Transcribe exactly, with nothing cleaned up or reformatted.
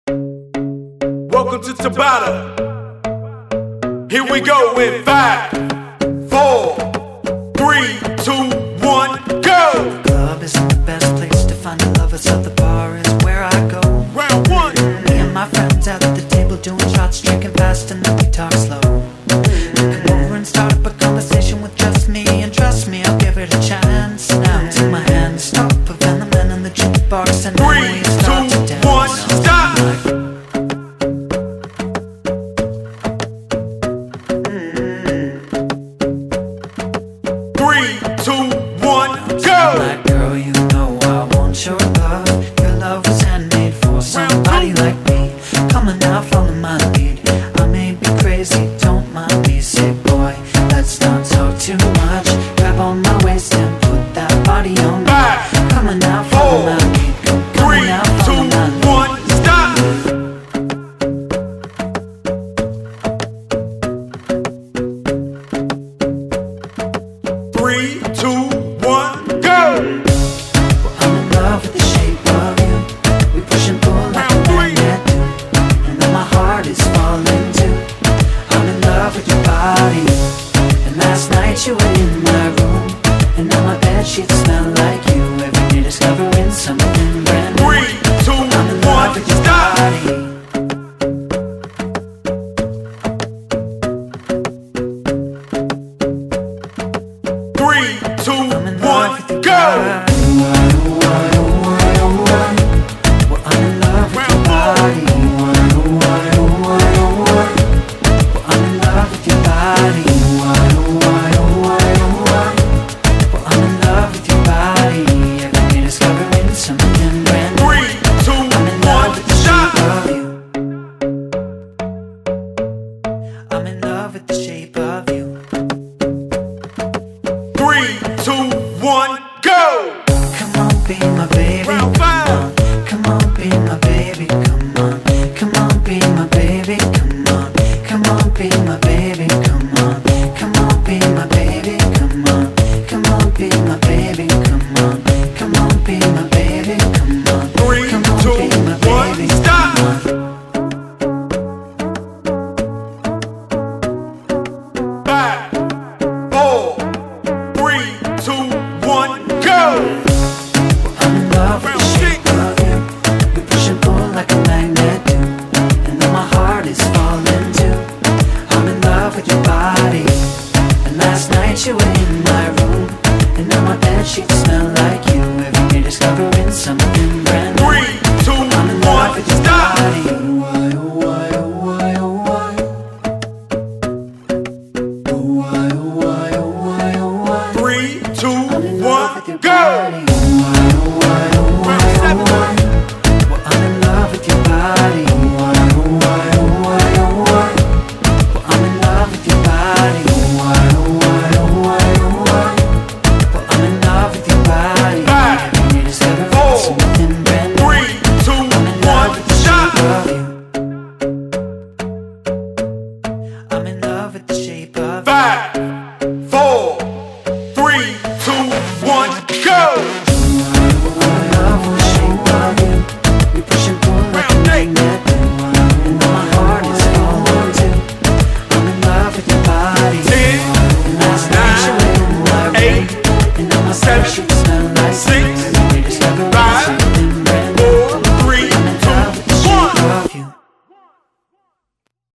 Welcome to Tabata. Here we go in five, four, three, two, one, go! The club isn't the best place to find a lover, so the bar is where I go. Round one. Me and my friends out at the table doing shots, drinking fast, and then we talk slow. Come over and start up a conversation with just me, and trust me, I'll give it a chance. Now take my hand, stop, and the man in the jukebox, and then Three, we start two, to dance. one, stop! Three, two, one, go! Like, girl, you know I want your love. Your love was handmade for somebody like me. Come on now, follow my lead.